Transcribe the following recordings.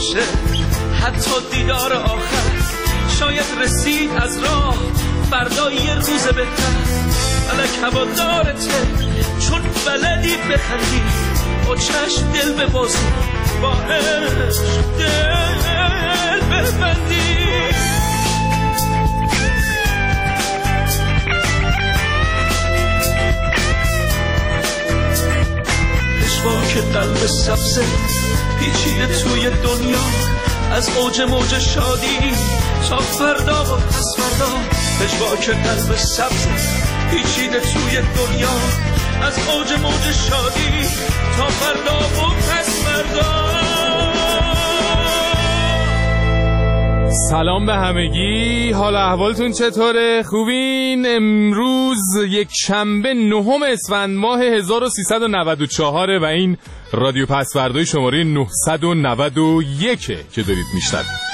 باشه، حتی دیدار آخر شاید رسید از راه، فردا یه روز بهتر. الک هوادارته چون بلدی بخندی، با چشم دل ببازی، با عشق دل ببندی. پشواک قلب سبزه پیچیده توی دنیا، از اوج موج شادی تا فردا و پس فردا. پشواک قلب سبزه پیچیده توی دنیا، از اوج موج شادی تا فردا و پس فردا. سلام به همگی، حال احوالتون چطوره؟ خوبین؟ امروز یک شنبه 9 اسفند ماه 1394 و این رادیو پسوردهای شماره 991 که دارید میشنوید.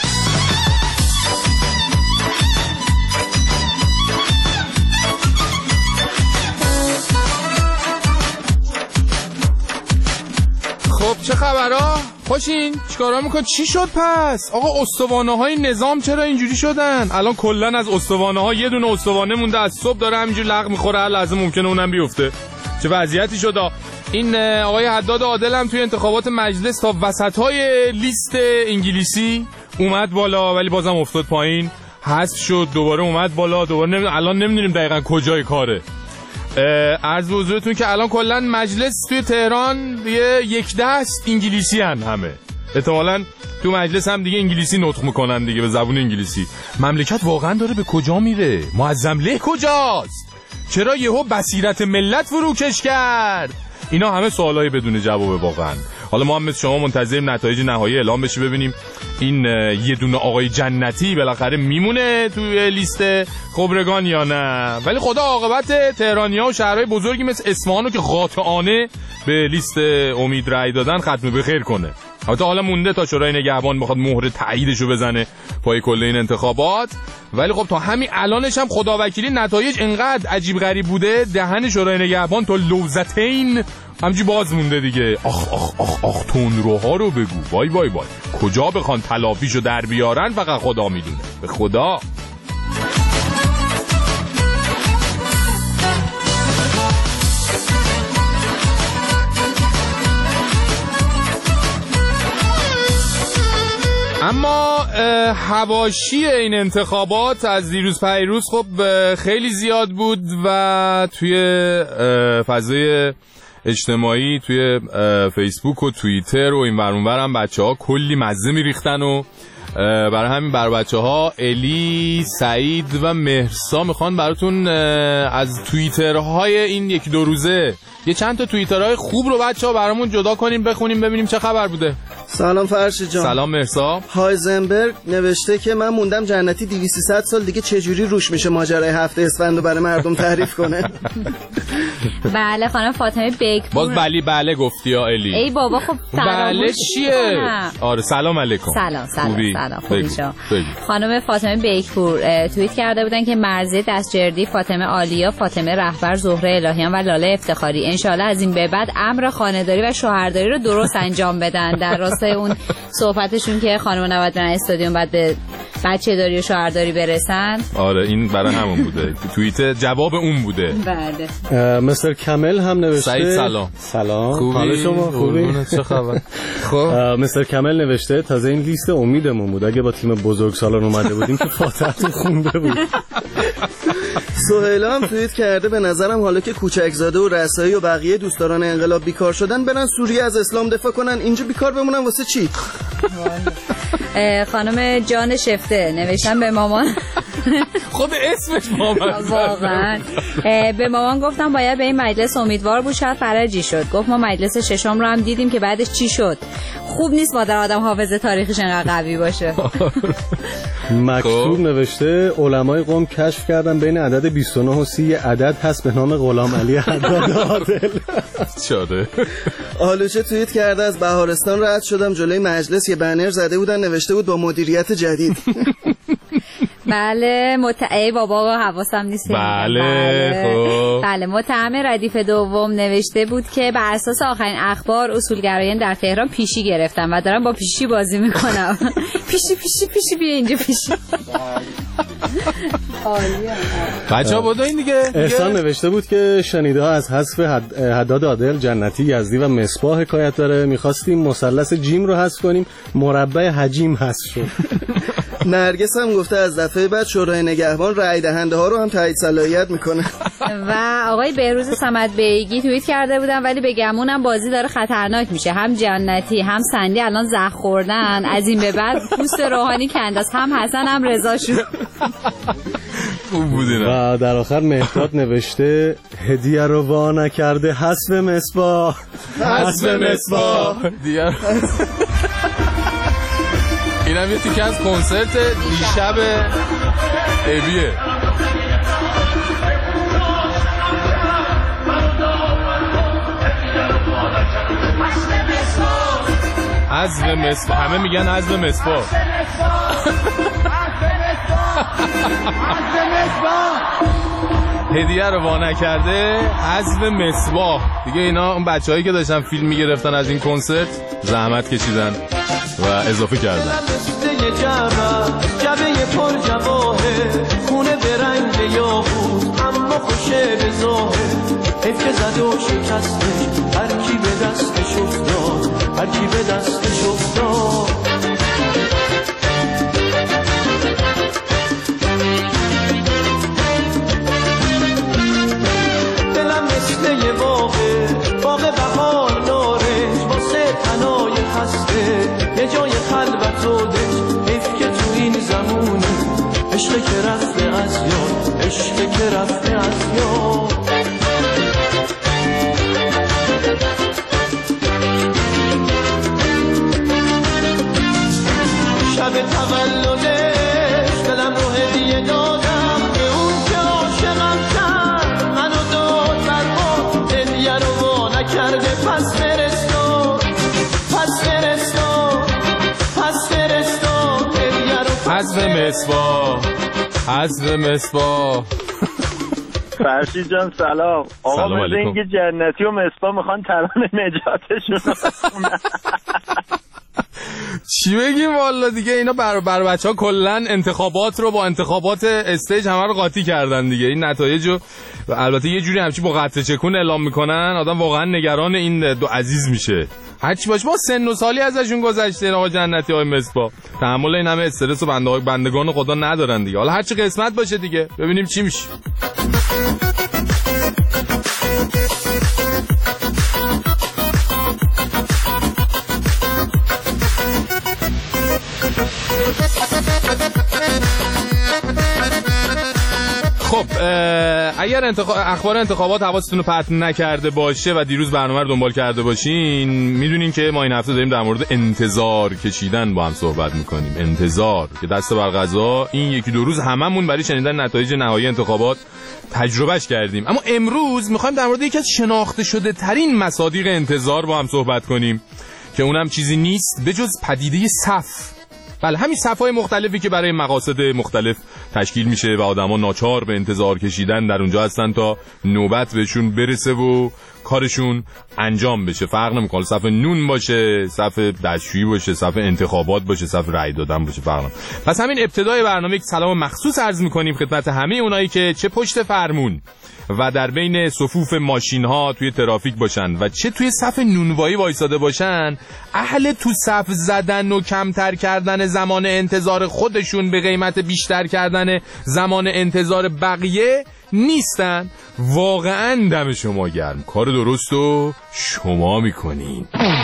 خب چه خبرها؟ خوشین؟ چیکارا میکن؟ چی شد پس؟ آقا استوانه های نظام چرا اینجوری شدن؟ الان کلن از استوانه ها یه دونه استوانه مونده، از صبح داره همینجوری لغ میخوره، هر لحظه ممکنه اونم بیفته. چه وضعیتی شد؟ این آقای حداد عادل هم توی انتخابات مجلس تا وسط های لیست انگلیسی اومد بالا، ولی بازم افتاد پایین، حذف شد، دوباره اومد بالا، دوباره الان نمیدونیم دقیقاً کجای کاره. عرض به حضورتون که الان کلا مجلس توی تهران یک دست انگلیسی هن همه، احتمالاً تو مجلس هم دیگه انگلیسی نطق میکنن دیگه، به زبون انگلیسی. مملکت واقعا داره به کجا میره؟ معظم له کجاست؟ چرا یهو بصیرت ملت فروکش کرد؟ اینا همه سوالای بدون جوابه واقعا. حالا ما هم مثل شما منتظریم نتایج نهایی اعلام بشه، ببینیم این یه دونه آقای جنتی بالاخره میمونه توی لیست خبرگان یا نه. ولی خدا عاقبت تهرانی‌ها و شهرهای بزرگی مثل اصفهانو که قاطعانه به لیست امید رای دادن ختم به خیر کنه. البته حالا مونده تا شورای نگهبان بخواد مهر تاییدشو بزنه پای کل این انتخابات، ولی خب تا همین الانش هم خداوکیلی نتایج انقدر عجیب غریب بوده، دهن شورای نگهبان تا لوزتین همجی باز مونده دیگه. آخ آخ آخ آخ تندروها رو بگو، وای وای وای، کجا بخوان تلافیشو در بیارن فقط خدا میدونه، به خدا. اما حواشی این انتخابات از دیروز پیروز خب خیلی زیاد بود و توی فضای اجتماعی توی فیسبوک و توییتر و این ور اون ور هم بچه‌ها کلی مزه میریختن و برای همین بر بچه‌ها الی، سعید و مهرسا میخوان براتون از توییترهای این یک دو روزه یه چند تا توییترهای خوب رو بچه‌ها برامون جدا کنیم بخونیم ببینیم چه خبر بوده. سلام فرشی جان. سلام مرسا. هایزنبرگ نوشته که من موندم جنتی 200 سال دیگه چجوری روش میشه ماجرای هفته اسفند رو برای مردم تعریف کنه. بله خانم فاطمه بیکپور. باز بله گفتی یا الی؟ ای بابا خب بله چیه؟ آره سلام علیکم. سلام خوبی شما. خانم فاطمه بیکپور توییت کرده بودن که مرزی دستجردی، فاطمه عالیا، فاطمه رهبر، زهره الهیان و لاله افتخاری انشالله از این به بعد امر خانه‌داری و شوهرداری رو درست انجام بدن. در راستای اون صحبتشون که خانم نباید برن استادیوم بعد به بچه داری و شوهرداری برسن. آره این برای همون بوده، توییت جواب اون بوده. بله. مستر کمل هم نوشته. سعید سلام. حال شما خوبی؟ چه خبر؟ خب مستر کمل نوشته تازه این لیست امیدمون بود، اگه با تیم بزرگسالان اومده بودیم که فاتحتون خونده بود. سهیلا هم توییت کرده به نظرم حالا که کوچکزاده و رسایی و بقیه دوستداران انقلاب بیکار شدن برن سوریه از اسلام دفاع کنن، اینجا بیکار بمونن واسه چی؟ خانم جان شفته نوشتن به مامان خود اسمش مامان واقعا به مامان گفتم باید به این مجلس امیدوار بود، شاید فرجی شد. گفت ما مجلس ششم رو هم دیدیم که بعدش چی شد. خوب نیست مادر آدم حافظه تاریخش انقدر قوی باشه. مکتوب نوشته علمای قم کشف کردن بین عدد 29 و 30 عدد هست به نام غلام علی حداد عادل. شده. آلوچه توییت کرده از بهارستان رد شدم جلوی مجلس یه بنر زده بودن نوشته بود با مدیریت جدید. بله ای بابا حواسم نیست. بله متهم ردیف دوم نوشته بود که بر اساس آخرین اخبار اصولگرایان در تهران پیشی گرفتن و دارن با پیشی بازی میکنن. پیشی بیا اینجا پیشی. بچه‌ها بدو این دیگه. احسان نوشته بود که شنیده ها از حذف حداد عادل، جنتی، یزدی و مصباح حکایت داره. می‌خواستیم مثلث جیم رو حذف کنیم، مربع حجیم حذف شد. نرگس هم گفته از دفعه بعد شورای نگهبان رأی دهنده ها رو هم تایید صلاحیت میکنه. و آقای بهروز صمد بیگی توییت کرده بودن ولی به گمونم بازی داره خطرناک میشه. هم جنتی هم سندی الان زخم خوردن، از این به بعد پوست روحانی کنداست. هم حسن هم رضا شد. و در آخر مهداد نوشته هدیه رو وا نکرده حذف مصباح. اینم یه تیکه از کنسرت دیشب ابیه. حذف مصباح، همه میگن حذف مصباح. هدیه رو وا نکرده حذف مصباح. دیگه اینا اون بچه‌هایی که داشتن فیلم میگرفتن از این کنسرت زحمت کشیدن و اضافه کردن. جبه پر جواهر خونه به رنگ یاقوت اما خوشه به ظاهر حیف که زده و شکسته هر کی به دستش افتاد، هر کی به دستش افتاد. دلم مثل یه باغ بهار نارنج واسه تنای خسته یه جای خلوت و دنج. حیف که تو این زمونه عشق که رفته از یاد، عشق که رفته از یاد. شب تولدش دلم رو هدیه دادم به اون که عاشقم کرد منو داد بر ما. هدیه رو وا نکرده پس فرستاد، پس فرستاد، پس فرستاد. هدیه رو حذف مصباح. فرشید جان سلام. آقا مثل اینکه جنتی و مصباح میخوان ترانه نجاتشون رو. چی بگیم والا دیگه اینا بر بچه‌ها کلا انتخابات رو با انتخابات استیج همه رو قاطی کردن دیگه. این نتایجو البته یه جوری همچی با قطره چکون اعلام میکنن آدم واقعا نگران این دو عزیز میشه. هرچی باشه ما سن و سالی ازشون گذشته. آقا جنتی های مصباح تحمل این همه استرس و بندگان خدا ندارن دیگه. حالا هرچی قسمت باشه دیگه ببینیم چی میشه. خب اگر اخبار انتخابات حواستون رو پرت نکرده باشه و دیروز برنامه رو دنبال کرده باشین میدونین که ما این هفته داریم در مورد انتظار کشیدن با هم صحبت میکنیم. انتظار که دست بر قضا این یکی دو روز هممون برای شنیدن نتایج نهایی انتخابات تجربهش کردیم. اما امروز میخوایم در مورد یکی از شناخته شده ترین مصادیق انتظار با هم صحبت کنیم که اونم چیزی نیست به جز پدیده صف. بله همین صف‌های مختلفی که برای مقاصد مختلف تشکیل میشه و آدما ناچار به انتظار کشیدن در اونجا هستن تا نوبت بهشون برسه و کارشون انجام بشه. فرق نمیکنه صف نون باشه، صف دستشویی باشه، صف انتخابات باشه، صف رأی دادن باشه، فرق نمیکنه. پس همین ابتدای برنامه یک سلام مخصوص عرض میکنیم خدمت همه اونایی که چه پشت فرمون و در بین صفوف ماشین ها توی ترافیک باشن و چه توی صف نونوایی وایساده باشن، اهل تو صف زدن و کمتر کردن زمان انتظار خودشون به قیمت بیشتر کردن زمان انتظار بقیه نیستن. واقعا دم شما گرم، کار درست رو شما میکنین.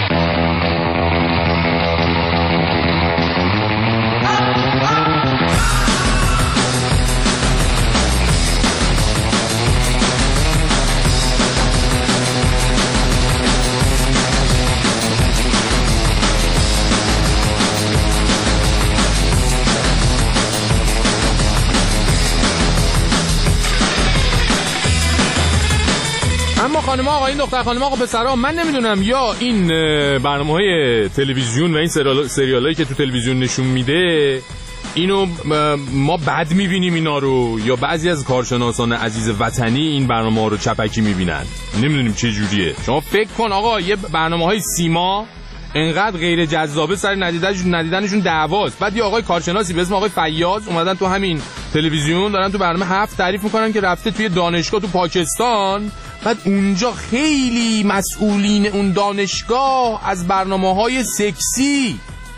اما خانم آقایین دختر خانم آقا پسرها، من نمیدونم یا این برنامه‌های تلویزیون و این سریالایی که تو تلویزیون نشون میده اینو ما بد میبینیم اینا رو یا بعضی از کارشناسان عزیز وطنی این برنامه رو چپکی میبینن؟ نمیدونیم چه جوریه. شما فکر کن آقا یه برنامه‌های سیما انقدر غیر جذابه سر ندیدنشون دعواست. بعد یه آقای کارشناسی به اسم آقای فیاض اومدن تو همین تلویزیون دارن تو برنامه 7 تعریف میکنن که رفته توی دانشگاه تو پاکستان، بعد اونجا خیلی مسئولین اون دانشگاه از برنامه‌های سکسی،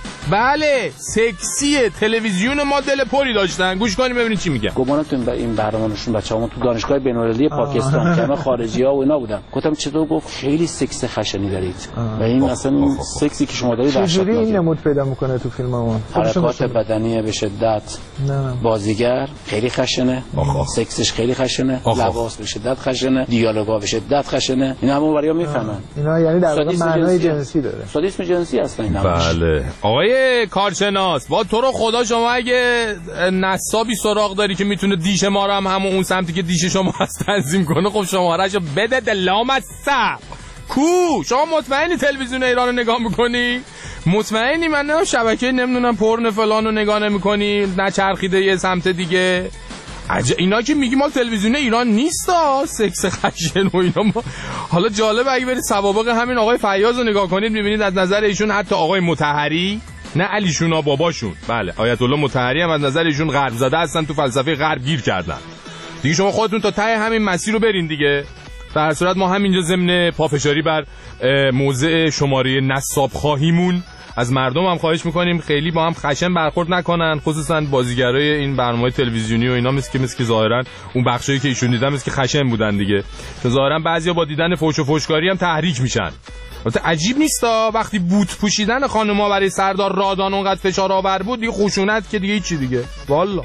بله سکسی تلویزیون ما دل پری داشتن. گوش کنیم ببینید چی میگن. گمانتون به این برنامه‌شون بچه‌ها تو دانشگاه بین‌المللی پاکستان که همه خارجی‌ها و اینا بودن. گفتم چطور؟ گفت خیلی سکس خشنی دارید. و این اصلا سکسی که شما دارید وحشتناکه. چجوری این نمود پیدا میکنه تو فیلممون؟ حرکات بدنی به شدت، بازیگر خیلی خشنه، سکسش خیلی خشنه، لباس به شدت خشنه، دیالوگا به شدت خشنه. اینا همون بریا میفهمن. اینا یعنی در واقع معنای جنسی داره. سادیسم جنسی هستن اینا. بله. آقای کارشناس با تو رو خدا شما اگه نصابی سراغ داری که میتونه دیش ما رو هم همون اون سمتی که دیش شما هست تنظیم کنه، خب شمارهشو بده دلام از سب کو. شما مطمئنی تلویزیون ایران رو نگاه میکنی؟ مطمئنی؟ من نه شبکه نمیدونم پورن فلان رو نگاه نمیکنی نچرخیده یه سمت دیگه؟ اینا که میگی مال تلویزیون ایران نیستا، سکس خشن و اینا. حالا جالب اگه برید سوابق همین آقای فیاض رو نگاه کنید میبینید از نظر ایشون حتی آقای مطهری، نه علیشونا باباشون، بله آیت الله مطهری هم از نظر ایشون غرب زده هستن، تو فلسفه غرب گیر کردن دیگه. شما خودتون تا ته همین مسیر رو برین دیگه. در صورت ما همینجا ضمن پافشاری بر موضع شماره نصاب خواهیمون از مردم هم خواهش میکنیم خیلی با هم خشن برخورد نکنن، خصوصا بازیگرای این برنامه‌های تلویزیونی و اینا، مثل که ظاهرا اون بخشایی که ایشون دیدن مثل که خشن بودن دیگه، که ظاهرا بعضیا با دیدن فوش و فوشکاری هم تحریک میشن. البته عجیب نیستا وقتی بوت پوشیدن خانم‌ها برای سردار رادان اونقدر فشار آور بود دیگه، خشونت که دیگه هیچی دیگه. والا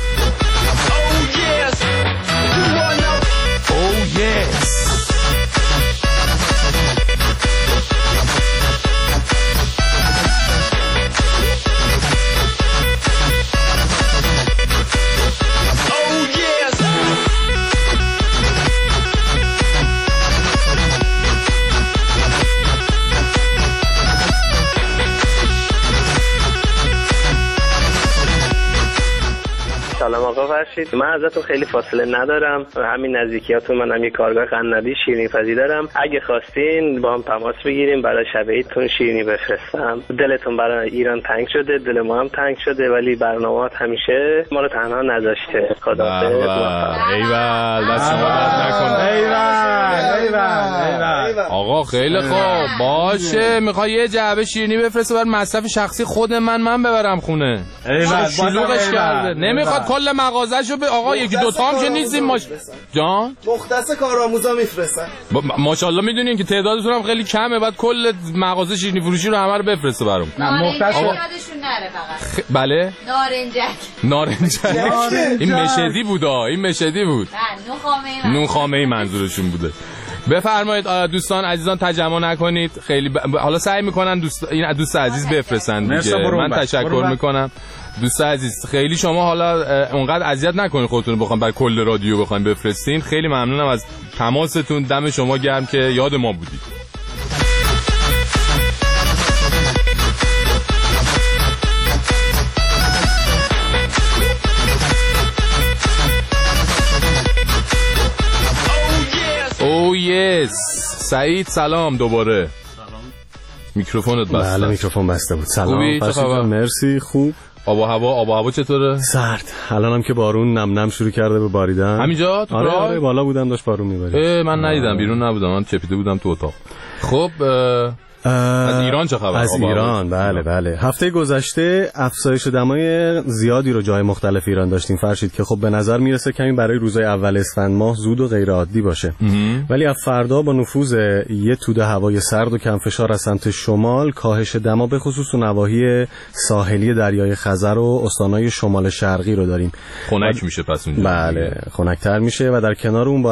سلام آقا فرشید، من ازتون خیلی فاصله ندارم، همین نزدیکیاتون منم یه کارگاه قنادی شیرینی پزی دارم. اگه خواستین با هم تماس بگیریم برای شب عیدتون شیرینی بفرستم. دلتون برای ایران تنگ شده، دل ما هم تنگ شده، ولی برنامه‌ات همیشه ما رو تنها نذاشته. خداحافظ. ایول دست شما درد نکنه. ایول آقا خیلی خوب باشه. میخوای یه جعبه شیرینی بفرسته بر مصرف شخصی خود من ببرم خونه. ایول شلوغش کرده نمیخواد کل مغازه‌شو به آقا یکی دو تا هم که نیستیم جان مختص کارآموزا میفرستن. ماشاءالله میدونین که تعدادتون هم خیلی کمه، بعد کل مغازه شیرینی فروشی رو همه رو بفرسته برام. مختص یادشون نره فقط. بله نارنجک این مشدی بود. این مشدی بود. نونخامه‌ای منظورشون بوده. بفرمایید دوستان عزیزان تجمع نکنید خیلی حالا سعی میکنن این دوست عزیز بفرستن دیگه. من تشکر میکنم دوست عزیز. خیلی شما حالا اونقدر اذیت نکنید خودتون بخوام برای کل رادیو بخواید بفرستین. خیلی ممنونم از تماستون، دم شما گرم که یاد ما بودید. او یس سعید سلام دوباره. میکروفونت بسته. بله میکروفون بسته بود. سلام فرشید، مرسی. خوب. آب و هوا چطوره؟ سرد. الانم که بارون نم نم شروع کرده به باریدن. همینجا تو آره بالا بودم داشت بارون میبارید. من ندیدم، بیرون نبودم، من چپیده بودم تو اتاق. خب از ایران چه خبر؟ از ایران بله هفته گذشته افزایش دمای زیادی رو جای مختلف ایران داشتیم فرشید، که خب به نظر میرسه کمی برای روزهای اول اسفند ماه زود و غیر عادی باشه. ولی از فردا با نفوذ یه توده هوای سرد و کم فشار از سمت شمال، کاهش دما به خصوص تو نواحی ساحلی دریای خزر و استانهای شمال شرقی رو داریم. خنک میشه پس اونجا. بله خنک‌تر میشه و در کنار اون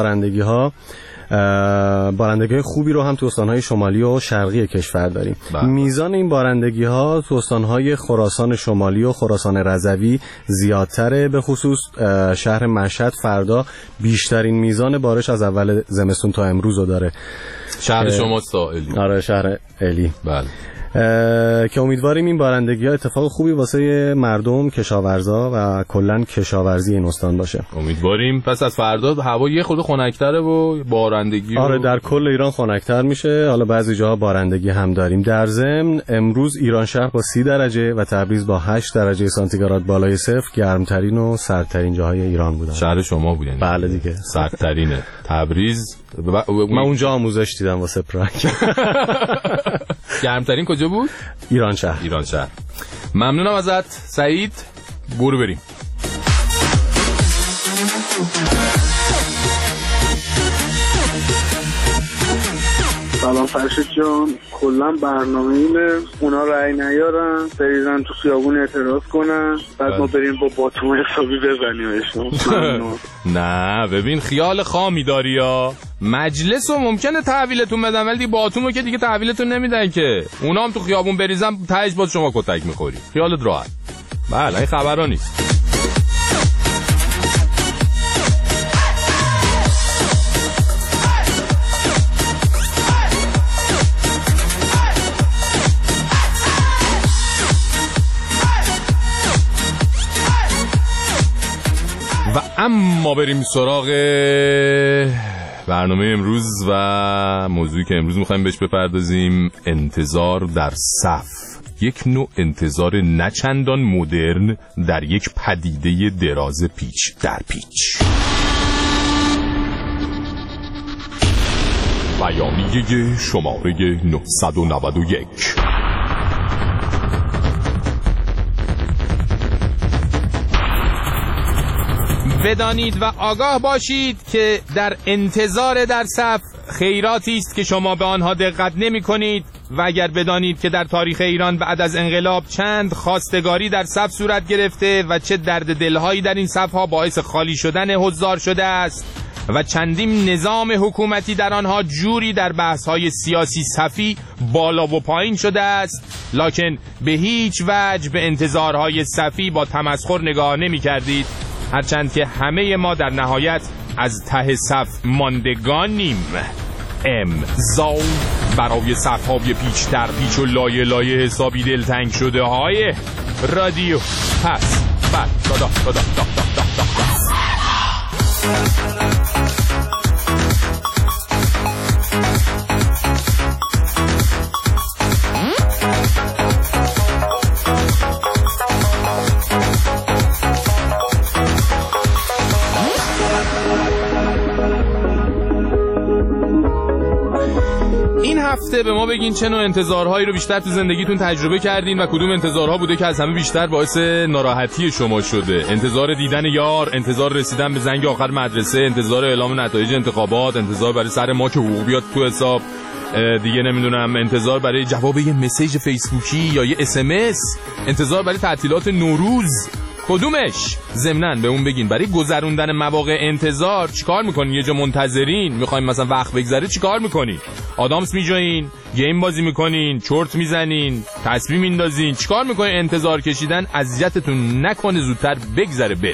بارندگی خوبی رو هم تو استانهای شمالی و شرقی کشور داریم. میزان این بارندگی ها تو استانهای خراسان شمالی و خراسان رضوی زیادتره، به خصوص شهر مشهد فردا بیشترین میزان بارش از اول زمستون تا امروز رو داره. شهر شما ساحلی. آره شهر الی. بله. که امیدواریم این بارندگی‌ها اتفاق خوبی واسه مردم، کشاورزا و کلاً کشاورزی این استان باشه. امیدواریم. پس از فردا هوا یه خورده خنک‌تره و بارندگی آره در کل ایران خنک‌تر میشه. حالا بعضی جاها بارندگی هم داریم. در ضمن امروز ایران شهر با 30 درجه و تبریز با 8 درجه سانتیگراد بالای صفر گرمترین و سردترین جاهای ایران بودن. شهر شما بود یعنی؟ بله دیگه. سردترینه. تبریز من اونجا آموزش دیدم واسه پرنگ. گرمترین کجا بود؟ ایران شهر. ایران شهر. ممنونم ازت سعید. برو بریم. سلام فرشید جان. کلا برنامه اینه اونا رأی نیارن بریزن تو خیابون اعتراض کنن بعد ما بریم با باتوم حسابی بزنیمشون. نه ببین خیال خامی داری یا مجلس رو ممکنه تحویلتون بدن ولی باتومو که دیگه تحویلتون نمیدن که. اونا هم تو خیابون بریزن تهش باز شما کتک میخوری. خیالت راحت. بله این خبرا نیست. و اما بریم سراغ برنامه امروز و موضوعی که امروز میخوایم بهش بپردازیم. انتظار در صف، یک نوع انتظار نچندان مدرن در یک پدیده دراز پیچ در پیچ. بیانیه شماره 991. بدانید و آگاه باشید که در انتظار در صف خیراتی است که شما به آنها دقت نمی کنید و اگر بدانید که در تاریخ ایران بعد از انقلاب چند خواستگاری در صف صورت گرفته و چه درد دلهایی در این صفها باعث خالی شدن حضار شده است و چندین نظام حکومتی در آنها جوری در بحث‌های سیاسی صفی بالا و پایین شده است، لکن به هیچ وجه به انتظارهای صفی با تمسخر نگاه نمی کردید، هرچند که همه ما در نهایت از ته صف ماندگانیم. امضا برای صف‌های پیچ در پیچ و لایه لایه حسابی دلتنگ شده های رادیو پس بد دادا. هفته به ما بگین چه نوع انتظارهایی رو بیشتر تو زندگیتون تجربه کردین و کدوم انتظارها بوده که از همه بیشتر باعث ناراحتی شما شده. انتظار دیدن یار، انتظار رسیدن به زنگ آخر مدرسه، انتظار اعلام نتایج انتخابات، انتظار برای سر ما که حقوق بیاد تو حساب، دیگه نمیدونم انتظار برای جواب یه مسیج فیسبوکی یا یه SMS، انتظار برای تعطیلات نوروز. کدومش؟ ضمناً به اون بگین برای گذروندن مواقع انتظار چیکار میکنین؟ یه جا منتظرین، میخواین مثلا وقت بگذره چیکار میکنین؟ آدامس میجوین، گیم بازی میکنین، چرت میزنین، تسبیح میندازین، چیکار میکنین؟ انتظار کشیدن اذیتتون نکنه زودتر بگذره بره.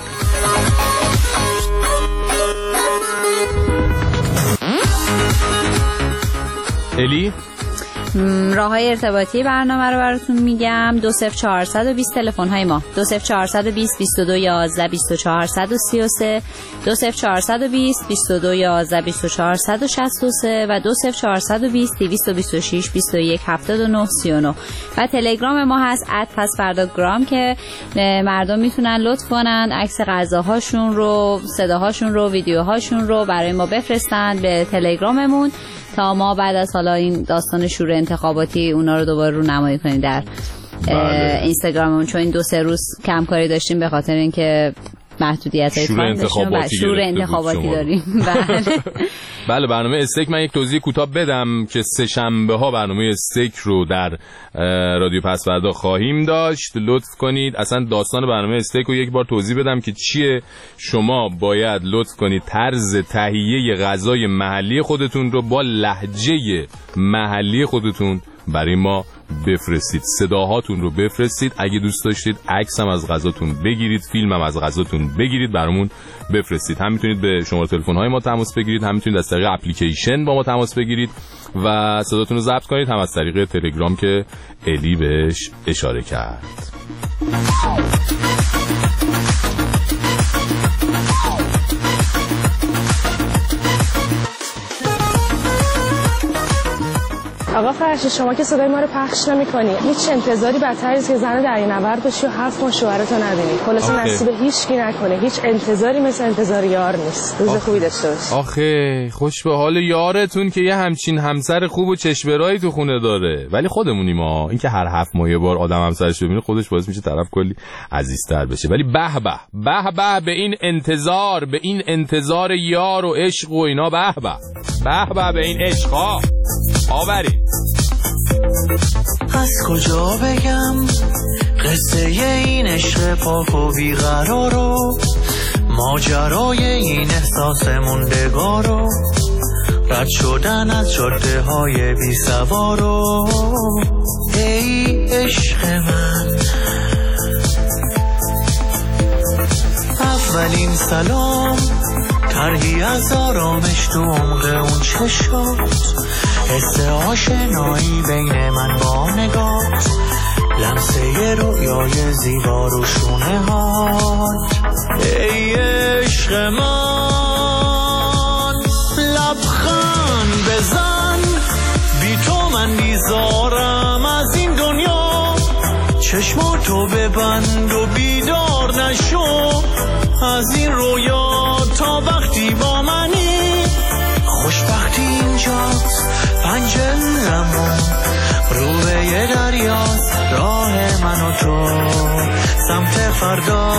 الی راههای ارتباطی برنامه رو براتون میگم. 20420 تلفن های ما 20420 22 11 24 133 20420 22 11 24 163 و 20420 226 21 79 39 و تلگرام ما هست @پسفرداگرام که مردم میتونن لطف کنن عکس غذاهاشون رو، صداهاشون رو، ویدیوهاشون رو برای ما بفرستن به تلگراممون تا ما بعد از حالا این داستان شور انتخاباتی اونا رو دوباره رو نمایی کنیم در اینستاگراممون، چون این 2-3 روز کم کاری داشتیم به خاطر اینکه محدودیت‌های شور انتخاباتی داریم. بله برنامه استیک من یک توضیح کوتاه بدم که سه شنبه ها برنامه استیک رو در رادیو پسوردا خواهیم داشت. لطف کنید اصلا داستان برنامه استیک رو یک بار توضیح بدم که چیه. شما باید لطف کنید طرز تهیه غذای محلی خودتون رو با لهجه محلی خودتون برای ما بفرستید، صداهاتون رو بفرستید، اگه دوست داشتید عکس هم از غذاتون بگیرید، فیلم هم از غذاتون بگیرید برامون بفرستید. هم میتونید به شماره تلفن های ما تماس بگیرید، هم میتونید از طریق اپلیکیشن با ما تماس بگیرید و صداتون رو ضبط کنید، هم از طریق تلگرام که الی بهش اشاره کرد. آقا فرشی شما که صدای ما رو پخش نمی‌کنی، هیچ انتظاری بدتر از که زن دریانورد باشی و 7 ماه شوهرتو نبینی. خلاص نصیب هیچکی نکنه. هیچ انتظاری مثل انتظار یار نیست. روز خوبی داشته باش. آخه خوش به حال یارتون که یه همچین همسر خوب و چشمرایی تو خونه داره. ولی خودمونی ما، این که هر 7 ماه یه بار آدم همسرش ببینه خودش باعث میشه طرف کلی عزیزتر بشه. ولی به به به این انتظار، به این انتظار یار و عشق و اینا، به به این عشقا. آوری از کجا بگم قصه این عشق پاک و بیقرار و ماجرای این احساس موندگار و رد شدن از جاده های بی سوار و ای عشق من. اولین سلام طرحی از آرامش تو عمق اون چشات، حس آشنایی بین من با نگات، لمسه رویای زیبا رو شونه هات. ای عشق من لبخند بزن، بی تو من بیزارم از این دنیا، چشماتو ببند و بیدار نشو از این رویا تا وقتی با منی. خوشبختی اینجاست پنجرمون رو به یه دریاست، راه من و تو سمت فردا.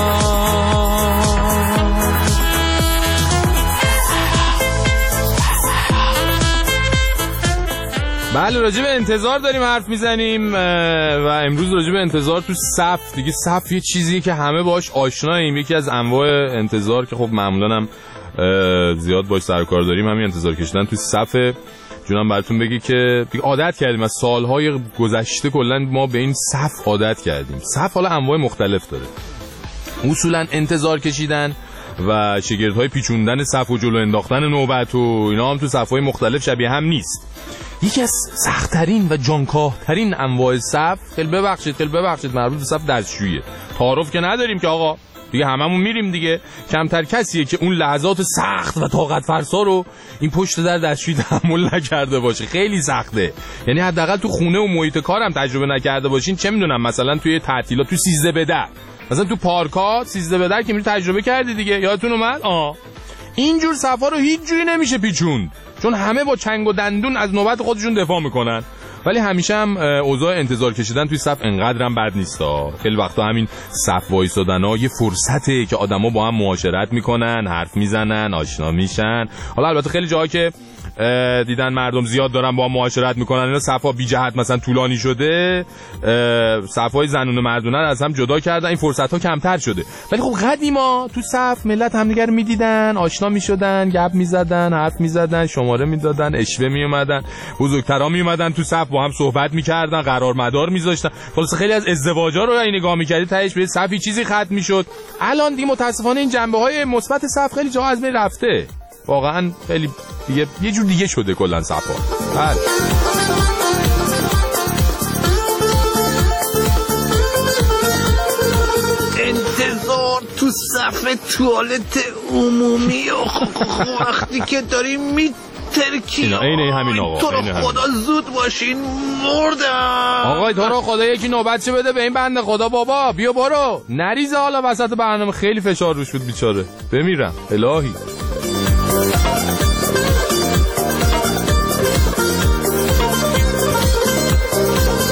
بله راجع به انتظار داریم حرف میزنیم و امروز راجع به انتظار تو صف. دیگه صف یه چیزیه که همه باش آشناییم، یکی از انواع انتظار که خب معمولا هم زیاد باش سر کار داریم همین انتظار کشیدن تو صف. جونم براتون بگی که دیگه عادت کردیم، از سالهای گذشته کلا ما به این صف عادت کردیم. صف حالا انواع مختلف داره، اصولا انتظار کشیدن و شگردهای پیچوندن صف و جلو انداختن نوبت و اینا هم تو صفهای مختلف شبیه هم نیست. یکی از سخت‌ترین و جانکاه‌ترین انواع صف، خیلی ببخشید مربوط به صف دستشوییه. تعارف که نداریم که آقا دیگه هممون میریم دیگه، کمتر کسیه که اون لحظات سخت و طاقت فرسا رو این پشت در دستشویی تحمل نکرده باشه. خیلی سخته، یعنی حداقل تو خونه و محیط کارم تجربه نکرده باشین. چه میدونم مثلا توی تعطیلات تو 13 به در، مثلا تو پارکات 13 به در که میری تجربه کردی دیگه، یادتون اومد؟ اینجور صفا رو هیچ جوری نمیشه پیچوند، چون همه با چنگ و دندون از نوبت خودشون دفاع میکنن. ولی همیشه هم اوضاع انتظار کشیدن توی صف انقدرم بد نیستا. خیلی وقتا همین صف وایسادن‌ها یه فرصته که آدما با هم معاشرت میکنن، حرف میزنن، آشنا میشن. حالا البته خیلی جاها که دیدن مردم زیاد دارن با هم معاشرت میکنن، اینا صفا بی جهت مثلا طولانی شده، صفای زنون و مردونه رو از هم جدا کردن، این فرصت‌ها کمتر شده. ولی خب قدیما تو صف ملت همدیگه رو میدیدن، آشنا میشدن، گپ میزدن، حرف میزدن، شماره میدادن، اشوه میومدن، بزرگترا میومدن تو صف با هم صحبت میکردن، قرار مدار میذاشتن. خلاص خیلی از ازدواجا رو این نگاه میکردی تهش به صفی چیزی ختم میشد. الان دیگه متاسفانه این جنبه‌های مثبت صف خیلی جا از بین رفته. واقعا خیلی دیگه یه جور دیگه شده کلا صفا. بله انتظار تو صف توالت عمومی وقتی که داریم ترکی اینه همین آقا، تو رو خدا زود باشین مردم. آقای تو رو خدا یکی نوبتشو بده به این بنده خدا. بابا بیا برو نریزه، حالا وسط برنامه خیلی فشار روش بود بیچاره، بمیرم الهی.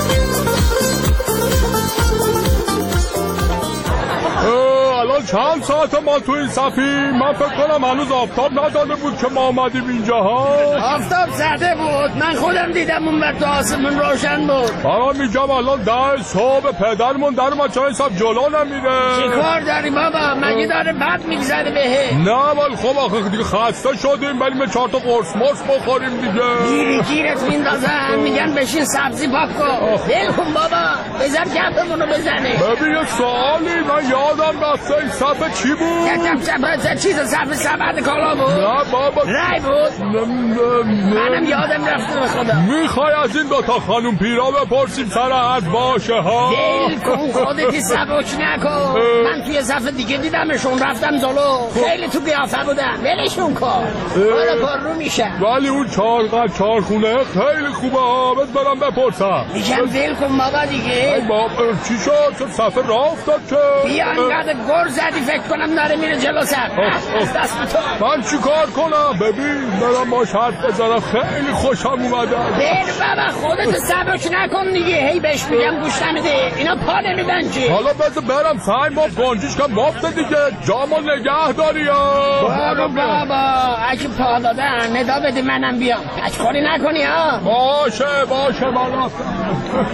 چند حقیقت ما تو این صفی من فکر کنم هنوز آفتاب نداده بود که ما آمدیم اینجا ها. آفتاب زده بود، من خودم دیدم اون وقت آسمون روشن بود. آقا میگم الان 10 صبح پدرمون در اومد چرا این صف جلو نمیره؟ چی کار داری بابا؟ مگه داره بد میگذره بهه؟ نه ولی خب آخه دیگه خسته شدیم بریم 4 تا قرص مرس بخوریم دیگه. گیری گیرت میندازن میگن بشین سبزی پاک کن. ول کن بابا، بذار کفمونو بزنه. ببین یه سوالی من یادم رفته این صف چی بود؟ چیز صف سبد کالا بود؟ نه بابا رای بود؟ منم یادم رفته به خدا. میخوای از این 2 تا خانوم پیرا بپرسیم سر حد باشه ها؟ ول کن خودتی سبک نکن. من توی صف دیگه دیدمشون رفتم جلو، خیلی تو قیافه بودم. ولشون کن حالا کار رو میشه. ولی اون 4 خونه خیلی خوبه ها، بس برم بپرسم. میگم ول کن بابا دیگه. بابا چی شد؟ چون صف راه افتاد که بیا انقدر گر زدی فکر کنم داره میره جلو صف. دست تو من چی کار کنم؟ ببین برم باش حرف بزنم، خیلی خوشم اومده. بیر بابا خودت سبک نکن دیگه، هی بهش میگم گوش نمیده، اینا پا نمیدن چی؟ حالا بذار برم سعی ما گنجش کم بافته دیگه، جامو نگه داری ها. برو بابا اگه پا دادن ندا بده منم بیام، کچکاری نکنی ها. باشه من رفتم.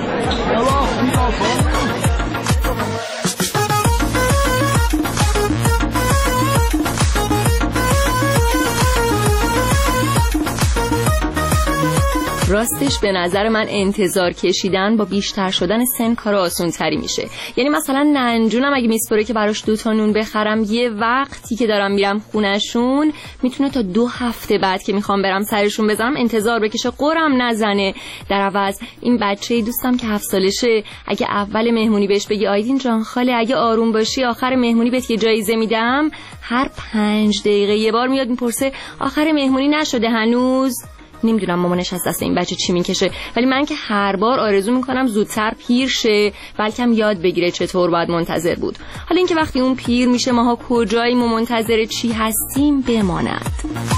راستش به نظر من انتظار کشیدن با بیشتر شدن سن کار آسون تری میشه. یعنی مثلا ننجونم اگه میسپره که براش 2 تا نون بخرم، یه وقتی که دارم میرم خونشون میتونه تا 2 هفته بعد که میخوام برم سرشون بزنم انتظار بکشه قرم نزنه. در عوض این بچه دوستم که 7 سالشه اگه اول مهمونی بهش بگی آیدین جان خاله اگه آروم باشی آخر مهمونی بهت یه جایزه میدم، هر 5 دقیقه یه بار میاد میپرسه آخر مهمونی نشده هنوز. نمیدونم مامانش از دست این بچه چی میکشه، ولی من که هر بار آرزو میکنم زودتر پیر شه بلکم یاد بگیره چطور باید منتظر بود. حالا اینکه وقتی اون پیر میشه ماها کجاییم و منتظر چی هستیم بماند.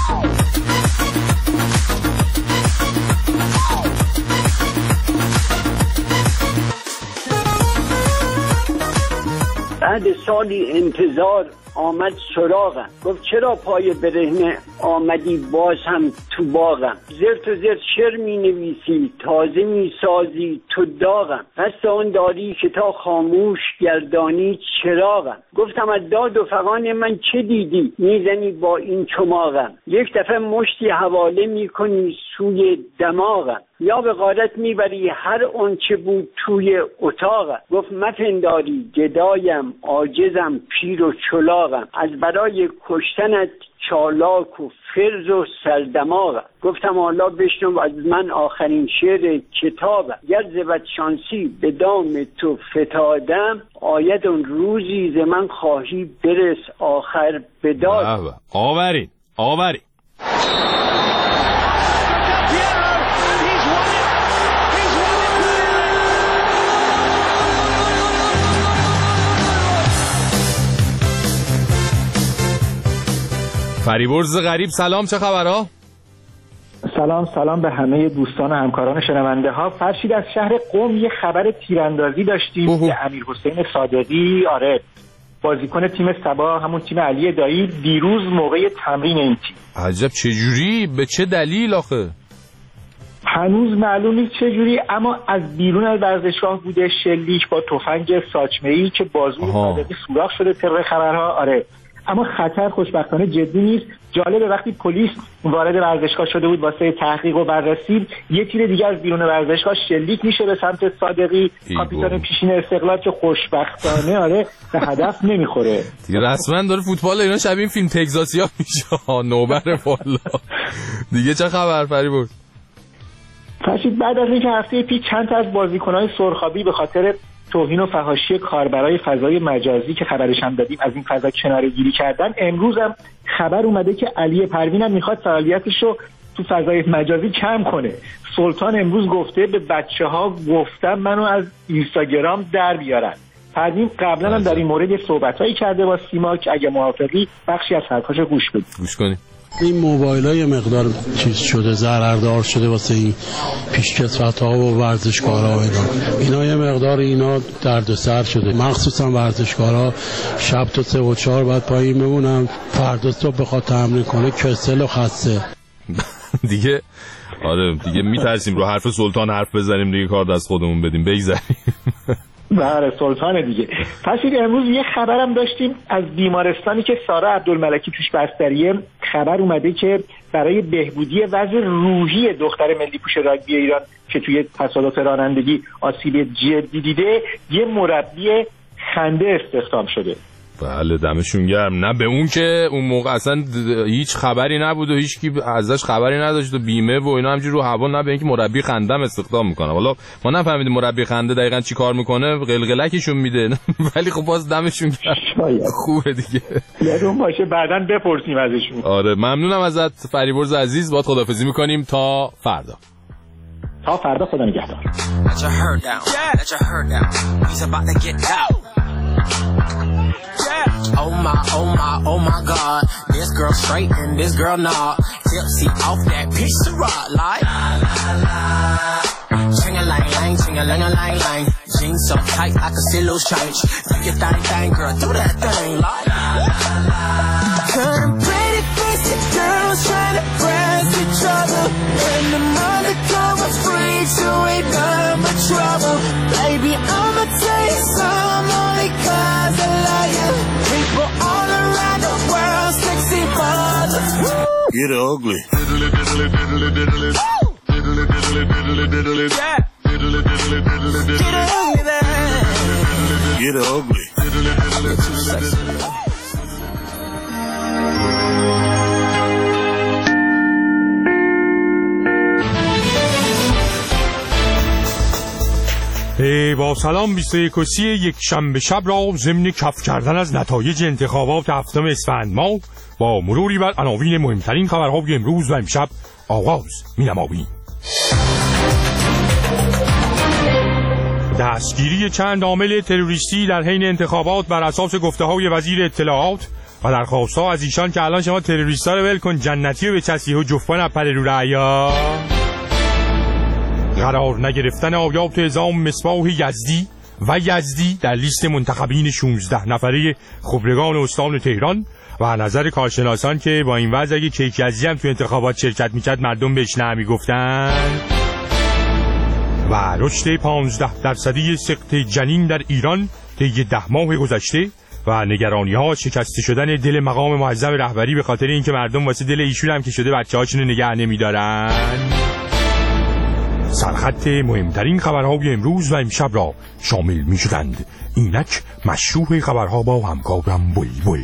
بعد سالی انتظار آمد سراغم، گفت چرا پای برهنه آمدی باز هم تو باغم، زرت و زرت شعر می نویسی تازه می سازی تو داغم، قصد آن داری که تا خاموش گردانی چراغم، گفتم از داد و فغان من چه دیدی میزنی با این چماغم، یک دفعه مشتی حواله می کنی سوی دماغم، یا به غارت میبری هر آنچه بود توی اتاقم، گفت مپنداری گدایم عاجزم پیر و چلاقم، از برای کشتنت چالاک و فرز و سردماغم، گفتم حالا بشنو از من آخرین شعر کتابم، گر ز بدشانسی به دام تو فتادم، آید اون روزی ز من خواهی برس آخر بداد. آورین فریبرز غریب سلام، چه خبرها؟ سلام به همه دوستان و همکاران شنونده ها. فرشید از شهر قم یه خبر تیراندازی داشتیم که امیرحسین صادقی بازیکن تیم سبا همون تیم علی دایی دیروز موقع تمرین این تیم. عجب چجوری؟ به چه دلیل آخه؟ هنوز معلوم نیست چجوری، اما از بیرون از ورزشگاه بوده شلیک با تفنگ ساچمه‌ای که بازوی صادقی سوراخ شده طبق خبرها. اما خطر خوشبختانه جدی نیست. جالبه وقتی پلیس وارد ورزشگاه شده بود واسه تحقیق و بررسی، یه تیر دیگه از بیرون ورزشگاه شلیک میشه به سمت صادقی، کاپیتان پیشین استقلال که خوشبختانه به هدف نمیخوره. رسما داره فوتبال اینا شبیه فیلم تگزاسیا میشه. نوبر والا. دیگه چه خبر فریبرز؟ فرشید بعد از اینکه هفته پیش چند تا از بازیکن‌های سرخابی به خاطر توهین و فحاشی کاربرای فضای مجازی که خبرش هم دادیم از این فضا کناره‌گیری کردن، امروز هم خبر اومده که علی پروین هم میخواد فعالیتش رو تو فضای مجازی کم کنه. سلطان امروز گفته به بچه‌ها گفتم منو از اینستاگرام در بیارن. پروین قبلا هم در این مورد صحبتایی کرده با سیما که اگه موافقی بخشی از حرفاشو گوش بدید. گوش کنید. این موبایل‌ها یه مقدار چیز شده، ضرردار شده واسه این پیشکسوت‌ها و ورزشکارها و اینا یه مقدار اینا دردسر شده، مخصوصا ورزشکارها شب تا 3 و 4 بعد پایین بمونن، فردا صبح بخواد تمرین کنه کسل و خسته. دیگه آره دیگه میترسیم رو حرف سلطان حرف بزنیم دیگه، کار دست خودمون بدیم بگذاریم. بله سلطان دیگه. پس امروز یه خبرم داشتیم از بیمارستانی که سارا عبدالملکی توش بستریه. خبر اومده که برای بهبودی وضع روحی دختر ملی پوش راگبی ایران که توی تصادف رانندگی آسیب جدی دیده، یه مربی خنده استخدام شده. بله دمشون گرم. نه به اون که اون موقع اصلا هیچ خبری نبود و هیچ کی ازش خبری نداشت و بیمه و اینا همجوری رو هوا، نه به اینکه مربی خنده هم استخدام میکنه. والا ما نفهمیدیم مربی خنده دقیقاً چی کار میکنه، قلقلکشون میده ولی خب باز دمشون گرم. خوبه دیگه. یادون باشه بعداً بپرسیم ازشون. آره ممنونم ازت فریبرز عزیز، باهات خداحافظی میکنیم تا فردا. تا فردا، خدا نگهدار. Oh my, oh my, oh my God. This girl straight and this girl not. Tipsy off that piece of rock like ching-a-lang-lang, ching-a-lang-a-lang-lang. Jeans so tight I can see loose change. Do your thing, girl, do that thing like Turn pretty faced girls trying to press each other. And the undercover freaks who ain't done but trouble. Baby, I'ma tell you some only cause I love you. People all around the world, sexy mothers. Get ugly. Diddly, diddly, diddly, diddly. Diddly, diddly, diddly, diddly. Yeah. Diddly, diddly, diddly, diddly. Get ugly there. Get ugly. Diddly, diddly, diddly, diddly. با سلام 21 یک شنبه شب را ضمن کف کردن از نتایج انتخابات هفتم اسفند ماه با مروری بر عناوین مهمترین خبرهای امروز و امشب آغاز می‌نماییم. دستگیری چند عامل تروریستی در حین انتخابات بر اساس گفته‌های وزیر اطلاعات و درخواست‌ها از ایشان که الان شما تروریستا رو ول کن جنتی رو به چسی و جفن اپل رو رعیا. قرار نگرفتن آیات اعزام مصباح یزدی و یزدی در لیست منتخبین 16 نفره خبرگان استان تهران و نظر کارشناسان که با این وضع اگه کیک یزدی هم تو انتخابات شرکت میکرد مردم بهش نه میگفتن. و رشد 15% سقط جنین در ایران طی 10 ماه گذشته و نگرانی‌ها شکسته شدن دل مقام معظم رهبری به خاطر اینکه مردم واسه دل ایشون هم که شده بچه‌هاشون رو نگه نمی‌دارن. سرخط مهمترین خبرهای امروز و امشب را شامل می شدند. اینک مشروع خبرها با همکارم بلبل.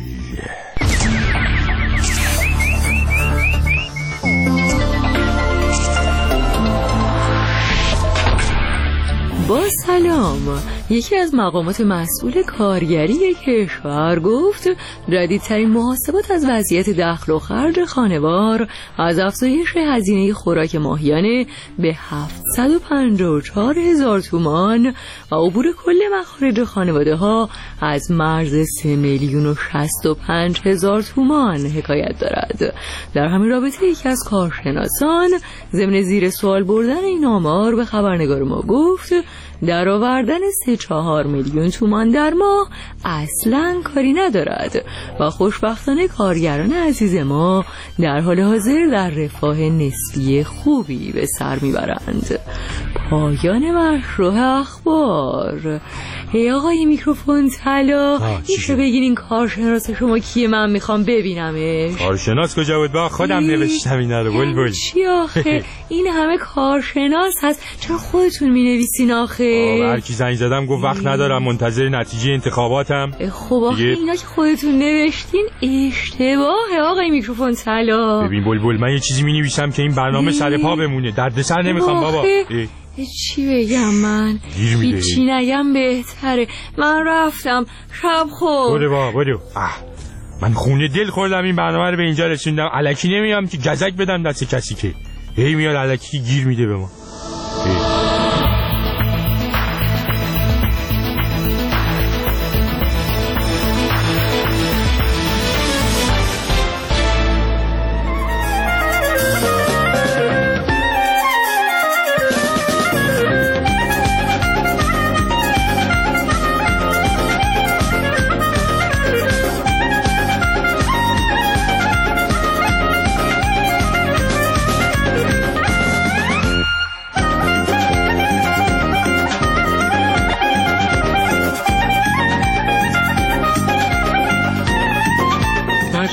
با سلام. یکی از مقامات مسئول کارگری کشور گفت جدیدترین محاسبات از وضعیت دخل و خرج خانوار از افزایش هزینه خوراک ماهیانه به 754,000 تومان و عبور کل مخارج خانواده ها از مرز 3,065,000 تومان حکایت دارد. در همین رابطه یکی از کارشناسان ضمن زیر سوال بردن این آمار به خبرنگار ما گفت درآوردن 3-4 میلیون تومان در ماه اصلاً کاری ندارد و خوشبختانه کارگران عزیز ما در حال حاضر در رفاه نسبی خوبی به سر میبرند. پایان مشروع اخبار. هی آقای میکروفون طلا، میشه بگین این کارشناس شما کیه؟ من میخوام ببینمش. کارشناس کجا بود؟ با خودم نوشتم اینا رو. بلبل چی آخه؟ این همه کارشناس هست، چرا خودتون مینویسین آخه؟ هر کی زنگ زدم گفت وقت ندارم منتظر نتیجه انتخاباتم. خب آخه اینا که خودتون نوشتین اشتباهه آقای میکروفون طلا. ببین بلبل من یه چیزی مینویسم که این برنامه سر پا بمونه، دردسر نمیخوام بابا. چی بگم من؟ هیچی نگم بهتره. من رفتم شب خور. برو. من خونه دل خوردم این برنامه رو به اینجا رسوندم. الکی نمیام که گزک بدم دست کسی که هی میاد الکی گیر میده به ما.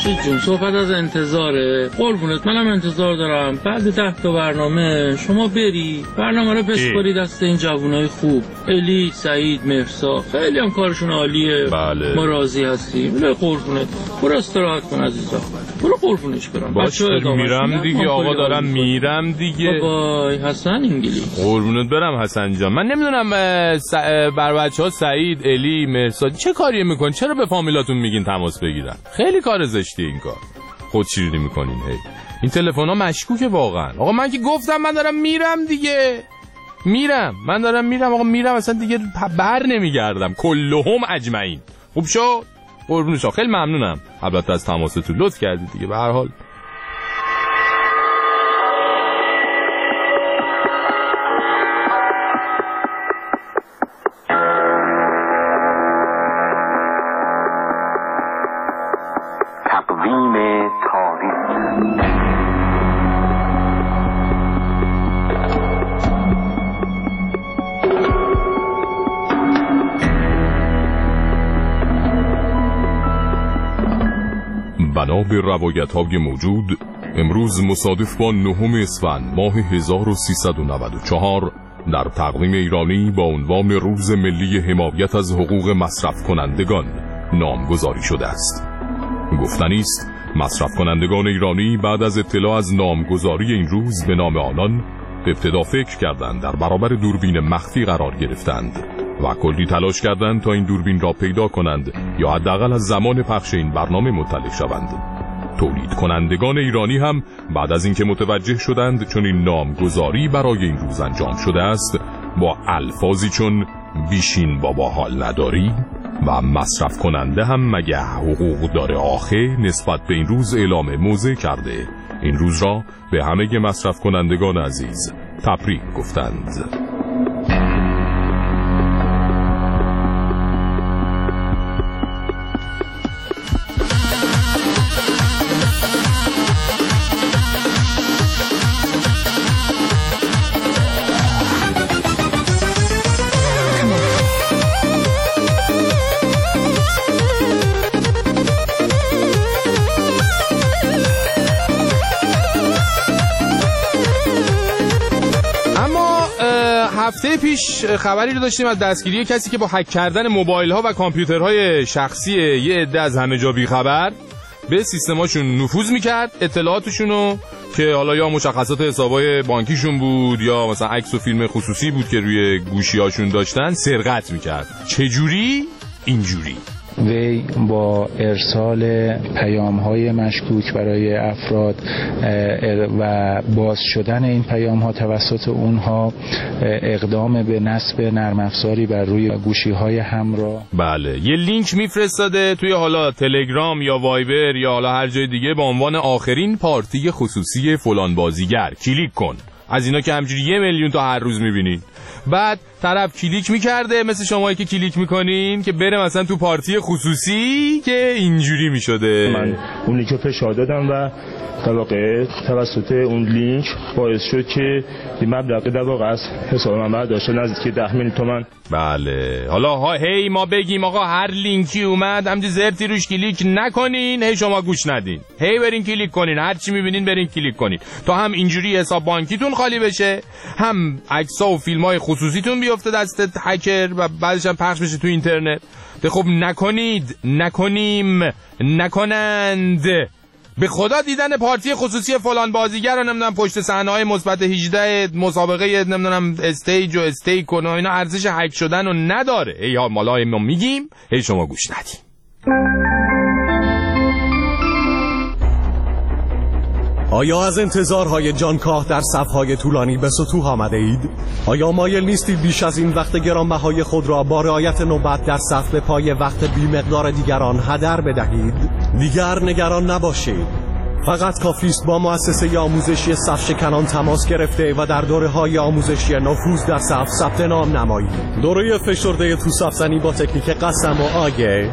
فرشید جون صحبت از انتظاره. قربونت منم انتظار دارم بعد 10 تا برنامه شما بری برنامه رو بسپاری دست این جوانای خوب، الی، سعید، مهرسا، خیلی هم کارشون عالیه. بله. ما راضی هستیم. بله قربونت برو استراحت کن عزیزم، برو قربونش برم. باشه میرم دیگه آقا، دارم میرم دیگه. بای حسن انگلیس. قربونت برم حسن جان. من نمیدونم بر بچه‌ها سعید، الی، مرسا چه کاری میکنن؟ چرا به فامیلاتون میگین تماس بگیرن؟ خیلی کار زشتیه این کار. خود شیرینی میکنین. هی این تلفن‌ها مشکوکه واقعا. آقا من که گفتم من دارم میرم دیگه. من دارم میرم آقا، میرم اصلا دیگه بر نمیگردم کلهم اجمعین. خوب شد؟ قربون شما. خیلی ممنونم البته از تماستون، لطف کردید دیگه. به هر حال تقویم تاریخ. بنا به روایت‌های موجود امروز مصادف با 9 اسفند ماه 1394 در تقویم ایرانی با عنوان روز ملی حمایت از حقوق مصرف کنندگان نامگذاری شده است. گفتنی است مصرف کنندگان ایرانی بعد از اطلاع از نامگذاری این روز به نام آنان ابتدا فکر کردند در برابر دوربین مخفی قرار گرفتند و کلی تلاش کردند تا این دوربین را پیدا کنند یا حداقل از زمان پخش این برنامه مطلع شوند. تولید کنندگان ایرانی هم بعد از اینکه متوجه شدند چون این نامگذاری برای این روز انجام شده است، با الفاظی چون بیشین بابا حال نداری و مصرف کننده هم مگه حقوق داره آخه نسبت به این روز اعلام موضع کرده این روز را به همه مصرف کنندگان عزیز تبریک گفتند. هفته پیش خبری رو داشتیم از دستگیری کسی که با هک کردن موبایل ها و کامپیوترهای شخصی یه عده از همه جا بیخبر به سیستماشون نفوذ میکرد، اطلاعاتشونو که حالا یا مشخصات حسابای بانکیشون بود یا مثلا عکس و فیلم خصوصی بود که روی گوشی‌هاشون داشتن سرقت میکرد. چجوری؟ اینجوری. وی با ارسال پیام‌های مشکوک برای افراد و باز شدن این پیام‌ها توسط اونها اقدام به نصب نرم افزاری بر روی گوشی‌های همراه. بله، یه لینک میفرستاده توی حالا تلگرام یا وایبر یا حالا هر جای دیگه با عنوان آخرین پارتی خصوصی فلان بازیگر، کلیک کن. از اینا که همجوری 1 میلیون تا هر روز میبینین. بعد طرف کلیک میکرده مثل شمایی که کلیک میکنین که بره مثلا تو پارتی خصوصی که اینجوری میشده. من اون لینک رو فشار دادم و در واقع توسط اون لینک باعث شد که این مبلغ در واقع از حساب من برداشته نزدیک 10 میلیون تومان. بله، حالا هی ما بگیم آقا هر لینکی اومد همینجوری زرتی روش کلیک نکنین، هی شما گوش ندین، هی برین کلیک کنین، هر چی میبینین برین کلیک کنین تا هم اینجوری حساب بانکیتون خالی بشه، هم عکس‌ها و فیلم‌های خصوصیتون بیفته دست هکر و بعدش هم پخش بشه تو اینترنت. خب نکنید، نکنند. به خدا دیدن پارتی خصوصی فلان بازیگر رو نمیدونم پشت صحنه‌های مثبت 18 مسابقه نمیدونم استیج و استیک و اینا ارزش هک شدن رو نداره. ای ها مالا ما میگیم، ای شما گوش ندین. آیا از انتظارهای جانکاه در صفهای طولانی به سطوح آمده اید؟ آیا مایل نیستید بیش از این وقت گرانبهای خود را با رعایت نوبت در صف به پای وقت بی مقدار دیگران هدر بدهید؟ دیگر نگران نباشید. فقط کافی است با مؤسسه آموزشی صفشکنان تماس گرفته و در دوره‌های آموزشی نفوذ در صف ثبت نام نمایید. دوره فشرده تو صف زنی با تکنیک قسم و آگه.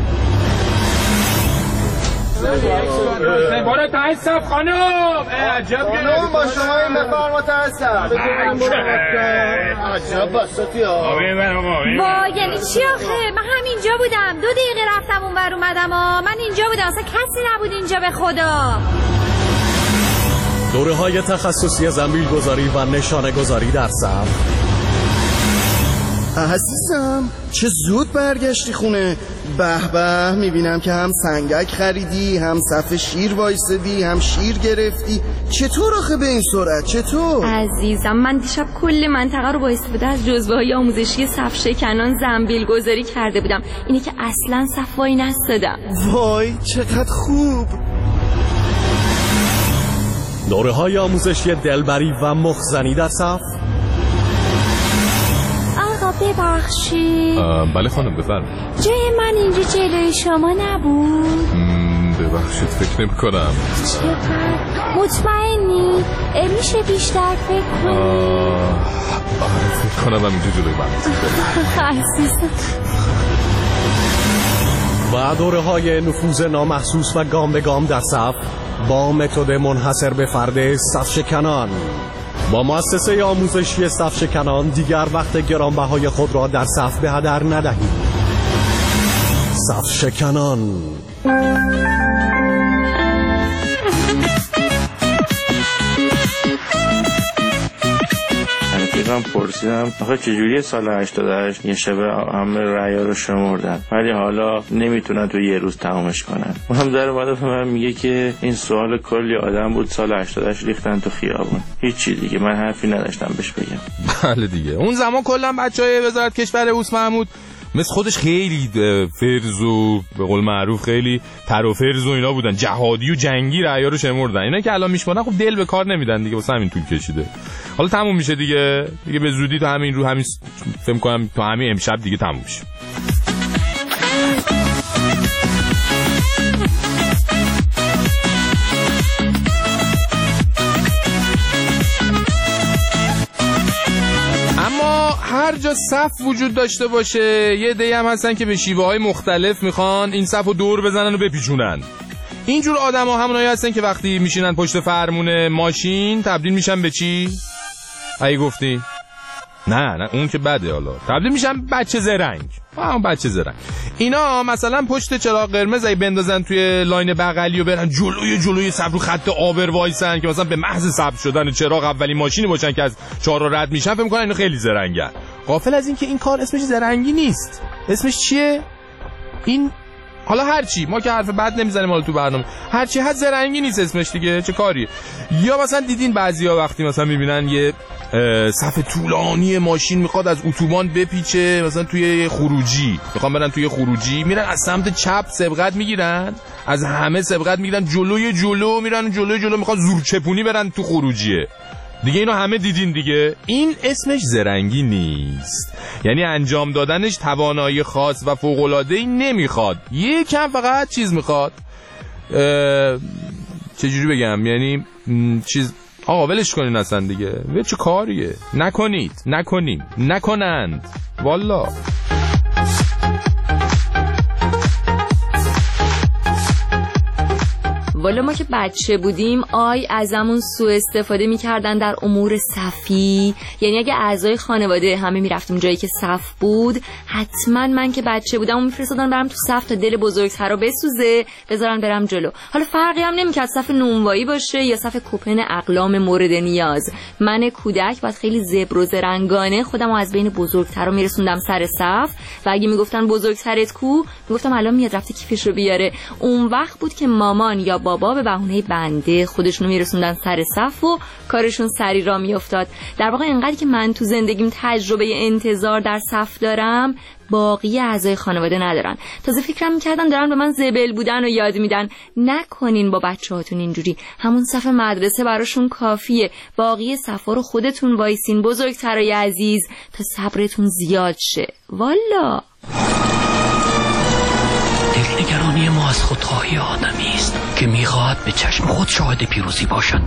بارو تاسف خانم، عجب خانم با شما این بفرما تاسف. عجب بساطی ها. با یعنی چی آخه؟ من همینجا بودم 2 دقیقه رفتم اون ور اومدم من اینجا بودم اصلا کسی نبود اینجا به خدا. دوره‌های تخصصی زنبیل گذاری و نشانه گذاری در صف. عزیزم چه زود برگشتی خونه. به به میبینم که هم سنگک خریدی هم صف شیر وایسدی هم شیر گرفتی. چطور آخه به این سرعت چطور؟ عزیزم من دیشب کل منطقه رو با استفاده از جزوه‌های آموزشی صف شکنان زنبیل گذاری کرده بودم. اینه که اصلا صف وای نستادم. وای چقدر خوب. دوره‌های آموزشی دلبری و مخزنی در صف. ببخشید. بله خانم بفرمایید. جای من اینجا جلوی شما نبود؟ ببخشید فکر نمی کنم. چقدر مطمئنی؟ میشه بیشتر فکر کنی؟ آره فکر کنم اینجا جلوی من. و دوره‌های نفوذ نامحسوس و گام به گام در صف با متد منحصر به فرد صف شکنان. با مؤسسه آموزشی صف شکنان دیگر وقت گرانبهای خود را در صف به هدر ندهید. صف شکنان. رفیقم پرسیدم آخه چجوری سال 88 یه شبه همه رأیا رو شمردن ولی حالا نمیتونن تو یه روز تمامش کنن. اونم در اومده به من میگه که این سوال کلی آدم بود سال 88 ریختن تو خیابون. هیچی دیگه من حرفی نداشتم بهش بگم. بله دیگه اون زمان کلا بچهای وزارت کشور اوس محمود مثل خودش خیلی فرز و به قول معروف خیلی تر و فرز و اینا بودن، جهادی و جنگی رعیا رو شمردن. اینا که الان میشمارن خب دل به کار نمیدن دیگه، واسه همین طول کشیده. حالا تموم میشه دیگه به زودی تو همین رو همین فکر کنم تو همین امشب دیگه تموم میشه. هر جا صف وجود داشته باشه یه عده‌ای هم هستن که به شیوه‌های مختلف میخوان این صف رو دور بزنن و بپیچونن. اینجور آدم‌ها همونایی هستن که وقتی میشینن پشت فرمون ماشین تبدیل میشن به چی؟ اگه گفتی؟ نه اون که بده، حالا تبدیل میشن بچه زرنگ. بچه زرنگ. اینا مثلا پشت چراغ قرمز اگه بندازن توی لاین بغلی و برن جلوی صف رو خط آبر وایسن که مثلا به محض ثبت شدن چراغ اولین ماشینی باشن که از چهارراه رد میشن فکر می‌کنن اینا خیلی زرنگن. غافل از این که این کار اسمش زرنگی نیست. اسمش چیه؟ این حالا هرچی ما که حرف بد نمیزنیم حالا تو برنامه، هرچی هست زرنگی نیست اسمش دیگه. چه کاریه؟ یا مثلا دیدین بعضیا وقتی مثلا میبینن یه صف طولانی ماشین میخواد از اتوبان بپیچه مثلا توی خروجی، میخوان برن توی خروجی، میرن از سمت چپ سبقت میگیرن، از همه سبقت میگیرن، جلو میرن جلو میخوان زور چپونی برن تو خروجیه دیگه. اینو همه دیدین دیگه. این اسمش زرنگی نیست، یعنی انجام دادنش توانایی خاص و فوق‌العاده‌ای نمیخواد، یکم فقط چیز میخواد. چجوری بگم، یعنی چیز آقا ولش کنین اصلا دیگه. چه کاریه؟ نکنند والا. والا ما که بچه بودیم ازمون سوء استفاده میکردن در امور صفی. یعنی اگه اعضای خانواده همه میرفتیم جایی که صف بود، حتما من که بچه بودم میفرستادن برم تو صف تا دل بزرگتر رو بسوزه بذارن برم جلو. حالا فرقی هم نمیکرد صف نونوایی باشه یا صف کوپن اقلام مورد نیاز. من کودک بعد خیلی زبر و زرنگانه خودم رو از بین بزرگتر رو میرسوندم سر صف و اگه میگفتن بزرگترت کو، میگفتم الان میاد رفته کیفش رو بیاره. اون وقت بود که مامان یا بابا به بهونه بنده خودشونو میرسوندن سر صف و کارشون سری را میافتاد. در واقع اینقدر که من تو زندگیم تجربه انتظار در صف دارم باقی اعضای خانواده ندارن. تازه فکرم میکردم دارن به من زبل بودن و یاد میدن. نکنین با بچه‌هاتون اینجوری، همون صف مدرسه براشون کافیه. باقی صفا رو خودتون وایسین بزرگترای عزیز تا صبرتون زیاد شه. والا دلنگرانی ما از خودخواهی آدمی است که میخواهد به چشم خود شاهد پیروزی باشد.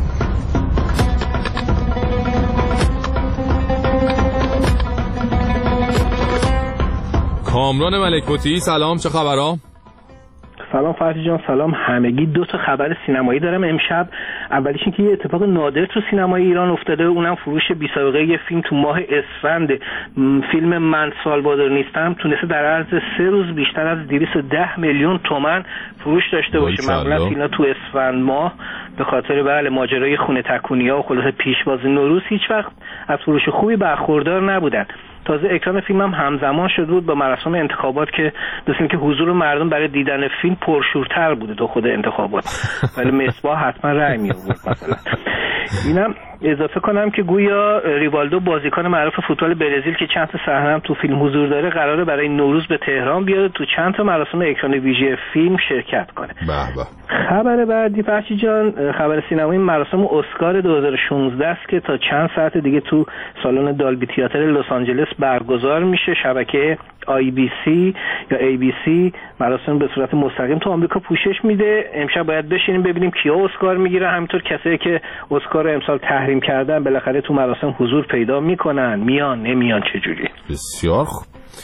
کامران ملک‌بتی سلام، چه خبرها؟ سلام فرشی جان، سلام همگی. 2 تا خبر سینمایی دارم امشب. اولیش این که یه اتفاق نادر تو سینمای ایران افتاده، اونم فروش بی سابقه یه فیلم تو ماه اسفند. فیلم من سالوادور نیستم تونسته در عرض 3 روز بیشتر از 210 میلیون تومان فروش داشته باشه. معمولا فیلم‌ها تو اسفند ماه به خاطر ماجرای خونه تکونی‌ها و خلاص پیشبازی نوروز هیچ وقت از فروش خوبی برخوردار نبودن. تازه اکران فیلم هم همزمان شده بود با مراسم انتخابات که مثل که حضور مردم برای دیدن فیلم پرشورتر بوده تا خود انتخابات، ولی مصباح حتما رأی می آورد. مثلا اینم اضافه کنم که گویا ریوالدو بازیکن معروف فوتبال برزیل که چند تا صحنه هم تو فیلم حضور داره قراره برای نوروز به تهران بیاد تو چند تا مراسم اکران ویژه فیلم شرکت کنه. خبر بعدی فرشی جان، خبر سینمایی مراسم اسکار 2016 است که تا چند ساعت دیگه تو سالن دالبی تئاتر لس آنجلس برگزار میشه. شبکه IBC یا ABC مراسم به صورت مستقیم تو آمریکا پوشش میده. امشب باید بشینیم ببینیم کیا اسکار میگیره، همینطور کسایی که اسکار رو امسال تحریم کردن بالاخره تو مراسم حضور پیدا میکنن، میان نمیان چجوری. بسیار خوب.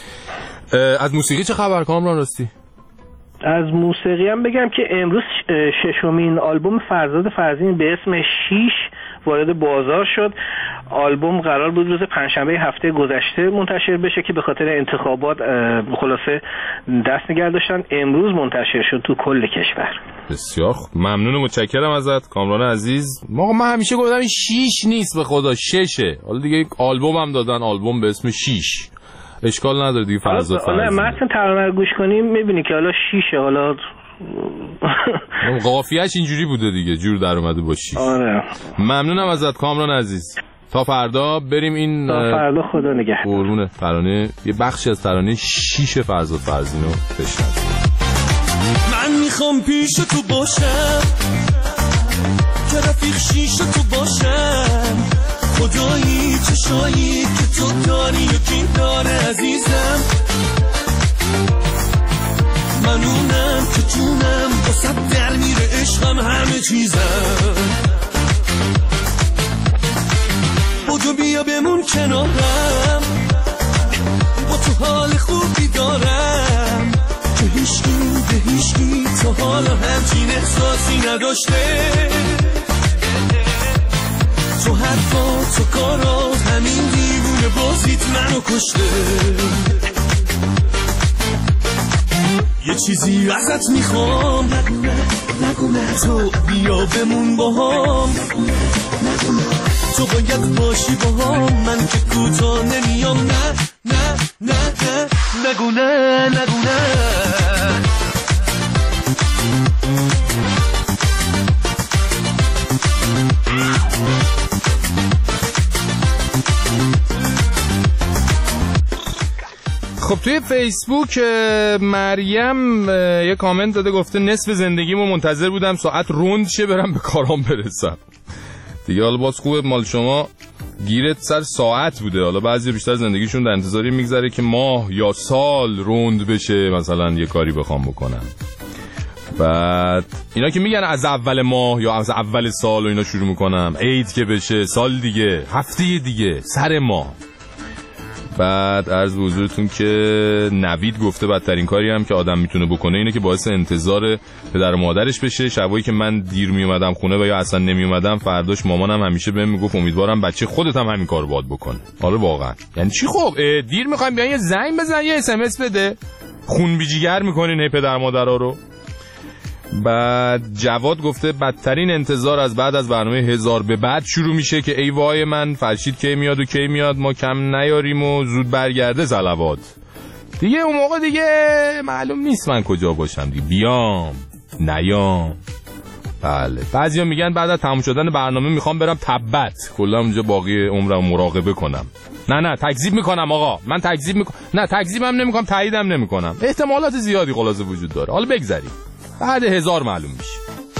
از موسیقی چه خبر کامران راستی؟ از موسیقی هم بگم که امروز 6مین آلبوم فرزاد فرزین به اسم 6 وارد بازار شد. آلبوم قرار بود روز پنجشنبه هفته گذشته منتشر بشه که به خاطر انتخابات خلاصه دست نگه داشتن. امروز منتشر شد تو کل کشور. بسیار خوب، ممنون و متشکرم ازت کامران عزیز. من همیشه گفتم این 6 نیست، به خدا 6ه. حالا دیگه یک آلبوم هم دادن، آلبوم به اسم 6. اشکال نداره دیگه. فرزاد فرزین نه مثلا ترانه رو گوش کنیم میبینی که حالا 6ه. حالا قافیه‌اش اینجوری بوده دیگه، جور در اومده با 6. آره ممنونم ازت کامران عزیز. تا فردا بریم این تا فردا خدا نگهدار. قربون ترانه، یه بخشی از ترانه 6 فرزاد فرزین رو بشنویم. من میخوام پیش تو باشم که رفیق شیش تو باشم، خدایی چشایی که تو داری یکی داره عزیزم، من اونم که تونم با سب در میره عشقم همه چیزم، بودو بیا بمون کنارم با تو حال خوبی دارم که هیچکی به هیچکی تا حالا همچین احساسی نداشته، تو حرفا تو کارات همین دیوونه بازیت منو کشته، یه چیزی ازت میخوام نگونه تو بیا بمون با هم، تو باید باشی با هم، من که کوتا نمیام، نه نه نه نه نگونه نگونه. خب توی فیسبوک مریم یه کامنت داده، گفته نصف زندگیمو منتظر بودم ساعت روند شه برم به کارام برسم. دیگه حالا باز خوبه مال شما گیرت سر ساعت بوده، حالا بعضی بیشتر زندگیشون در انتظاری میگذره که ماه یا سال روند بشه مثلا یه کاری بخوام بکنم. بعد اینا که میگن از اول ماه یا از اول سال و اینا شروع میکنم، عید که بشه سال دیگه، هفته دیگه، سر ماه. بعد عرض به حضورتون که نوید گفته بدترین کاری هم که آدم میتونه بکنه اینه که باعث انتظار پدر و مادرش بشه. شبایی که من دیر میومدم خونه و یا اصلا نمیومدم فرداش مامانم همیشه بهم میگفت امیدوارم بچه خودت هم همین کارو باید بکنه. حالا واقعا یعنی چی؟ خب دیر میخوایم بیان یه زنگ بزن یه SMS بده، خون بی جگر میکنین هی پدر مادرها رو. بعد جواد گفته بدترین انتظار از بعد از برنامه 1000 به بعد شروع میشه که ای وای من فرشید کی میاد و کی میاد، ما کم نیاریم و زود برگرده صلوات. دیگه اون موقع دیگه معلوم نیست من کجا باشم دیگه، بیام نیام. بله بعضیا میگن بعد از تموم شدن برنامه میخوام برم تبت کلا اونجا باقی عمرم مراقبه کنم. نه تکذیب میکنم آقا، من تکذیب نه تکذیبم نمیکنم، تاییدم نمیکنم، احتمالات زیادی خلاصه وجود داره. حالا بگذریم بعد 1000 معلوم میشه.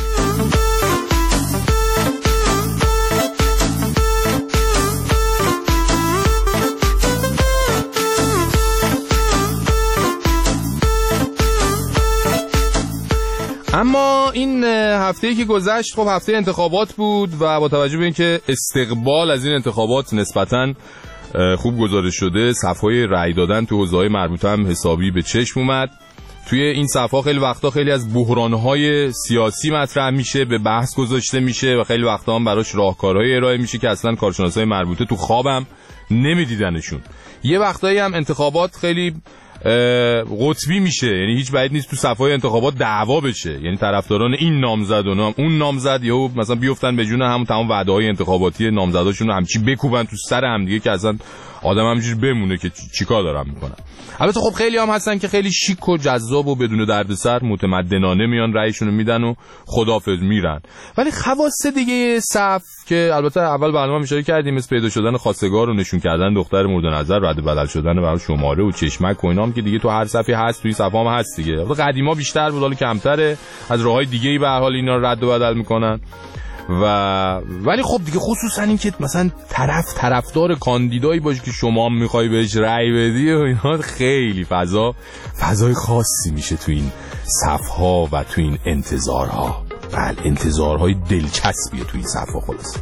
اما این هفته‌ای که گذشت خب هفته انتخابات بود و با توجه به اینکه استقبال از این انتخابات نسبتاً خوب گزارش شده، صفحه‌های رأی دادن تو حوزه‌های مربوطه هم حسابی به چشم اومد. توی این صفحه خیلی وقتا خیلی از بحران‌های سیاسی مطرح میشه، به بحث گذاشته میشه و خیلی وقتا هم براش راهکارهای ارائه میشه که اصلا کارشناسای مربوطه تو خوابم نمیدیدنشون. یه وقتایی هم انتخابات خیلی قطبی میشه، یعنی هیچ بعید نیست تو صفحه انتخابات دعوا بشه، یعنی طرفداران این نامزد و اون نامزد یهو مثلا بیفتن به جون همون تمام وعده‌های انتخاباتی نامزداشون رو همچی بکوبن تو سر هم دیگه که اصلا آدم همینجوری بمونه که چیکار دارن میکنن. البته خب خیلی هم هستن که خیلی شیک و جذاب و بدون دردسر متمدنانه میان رأیشون رو میدن و خداحافظ میرن. ولی خواص دیگه صف که البته اول برنامه اشاره کردیم، مثل پیدا شدن خواستگار و نشون کردن دختر مورد نظر، رد بدل شدن برای شماره و چشمک و اینام که دیگه تو هر صفی هست، توی صفحه هم هست دیگه. قدیما بیشتر بود، حالا کمتره، از راههای دیگه‌ای به هر حال اینا رد و بدل میکنن. ولی خب دیگه خصوصا این که مثلا طرفدار کاندیدایی باشه که شما هم میخوای بهش رأی بدی و اینا، خیلی فضای خاصی میشه تو این صفها و تو این انتظارها. بله، انتظارهای دلچسبیه تو این صفها. خلاص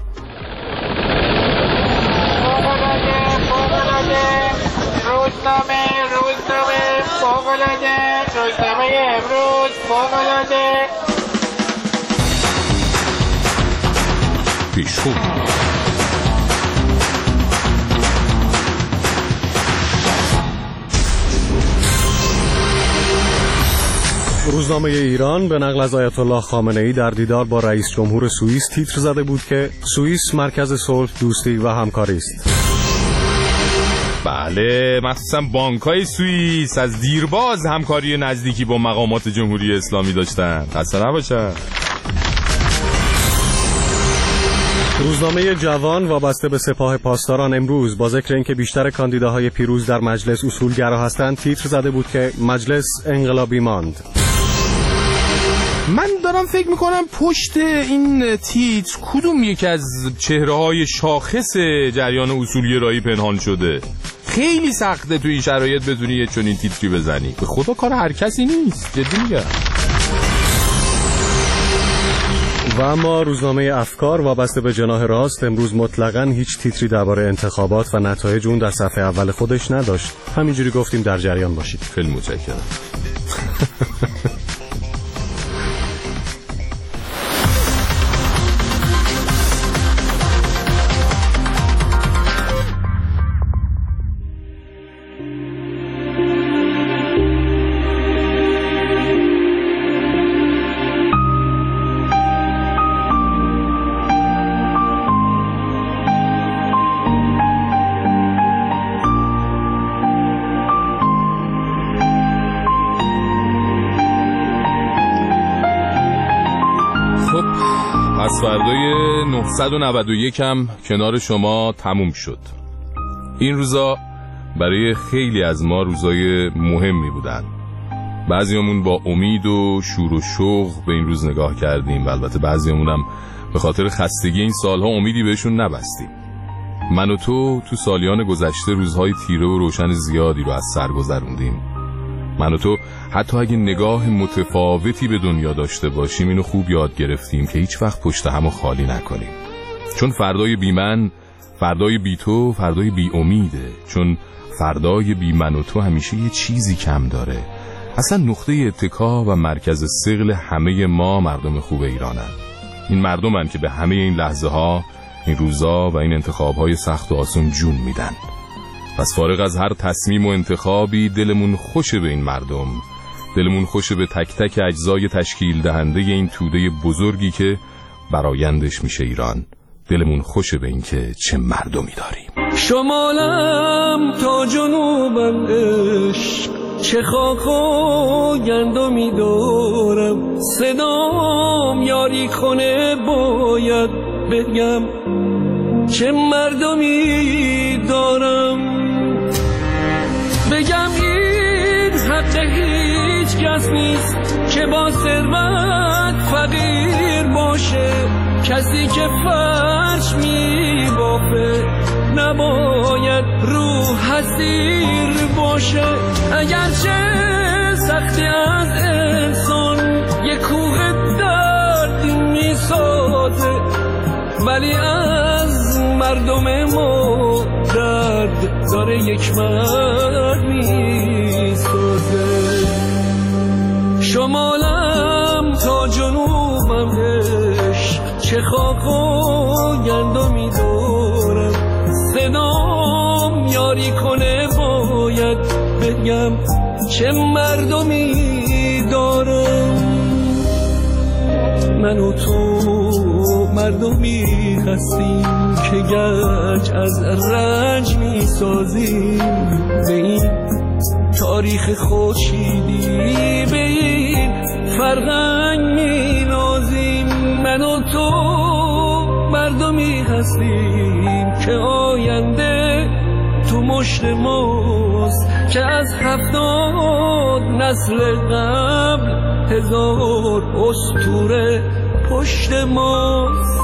روزنامه امروز فوق‌العاده پیشخون. روزنامه ایران به نقل از آیت الله خامنه‌ای در دیدار با رئیس جمهور سوئیس تیتر زده بود که سوئیس مرکز صلح، دوستی و همکاری است. بله، مخصوصا بانک‌های سوئیس از دیرباز همکاری نزدیکی با مقامات جمهوری اسلامی داشتن. خسته نباشن. روزنامه جوان وابسته به سپاه پاسداران امروز با ذکر اینکه بیشتر کاندیداهای پیروز در مجلس اصولگرا هستند تیتر زده بود که مجلس انقلابی ماند. من دارم فکر میکنم پشت این تیتر کدوم یکی از چهره‌های شاخص جریان اصولگرایی پنهان شده. خیلی سخته تو این شرایط بتونی یه چنین تیتری بزنی. به خدا کار هر کسی نیست، جدی میگم. و اما روزنامه افکار وابسته به جناح راست امروز مطلقاً هیچ تیتری درباره انتخابات و نتایج اون در صفحه اول خودش نداشت. همینجوری گفتیم در جریان باشید. خیلی متشکرم. فردای 991 هم کنار شما تموم شد. این روزا برای خیلی از ما روزای مهمی بودن. بعضیامون با امید و شور و شوق به این روز نگاه کردیم و البته بعضیامون هم به خاطر خستگی این سالها امیدی بهشون نبستیم. من و تو سالیان گذشته روزهای تیره و روشن زیادی رو از سر گذروندیم. من و تو حتی اگه نگاه متفاوتی به دنیا داشته باشیم اینو خوب یاد گرفتیم که هیچ وقت پشت همو خالی نکنیم. چون فردای بی من، فردای بی تو، فردای بی امیده. چون فردای بی من و تو همیشه یه چیزی کم داره. اصلا نقطه اتکا و مرکز ثقل همه ما مردم خوب ایرانن. این مردمن که به همه این لحظه ها، این روزا و این انتخاب های سخت و آسون جون میدن. پس فارغ از هر تصمیم و انتخابی دلمون خوشه به این مردم، دلمون خوشه به تک تک اجزای تشکیل دهنده این توده بزرگی که برآیندش میشه ایران. دلمون خوشه به این که چه مردمی داریم. شمالم تا جنوبم عشق، چه خاک و گندمی دارم، صدام یاری کنه باید بگم چه مردمی دارم. بگم این حق هیچ کس نیست که با ثروت فقیر باشه. کسی که فرش می بافه نباید رو حسیر باشه. اگرچه سختی از انسان یک کوه درد می سازه، ولی از مردم ما درد داره یک مرد می سازه. باید بگم چه مردمی دارم. من و تو مردمی هستیم که گنج از رنج می سازیم، به این تاریخ خورشیدی به این فرهنگ می نازیم. من و تو مردمی هستیم که آینده تو مشت ماست، که از 70 نسل قبل 1000 اسطوره پشت ماست.